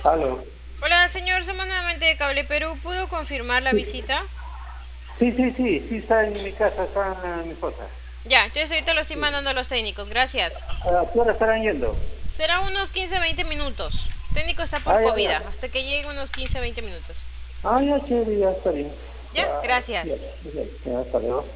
Aló. Hola, señor, somos nuevamente de Cable Perú. ¿Pudo confirmar la Sí, visita? sí, está en mi casa, está mi esposa. Ya, entonces ahorita lo estoy Sí. mandando a los técnicos. Gracias. ¿A qué hora estarán yendo? Será unos 15-20 minutos. El técnico está por Ah, ya, COVID, ya. hasta que lleguen unos 15-20 minutos. Ah, ya, chévere, ya está bien. Ya, Ya, ya, gracias. ya, hasta luego.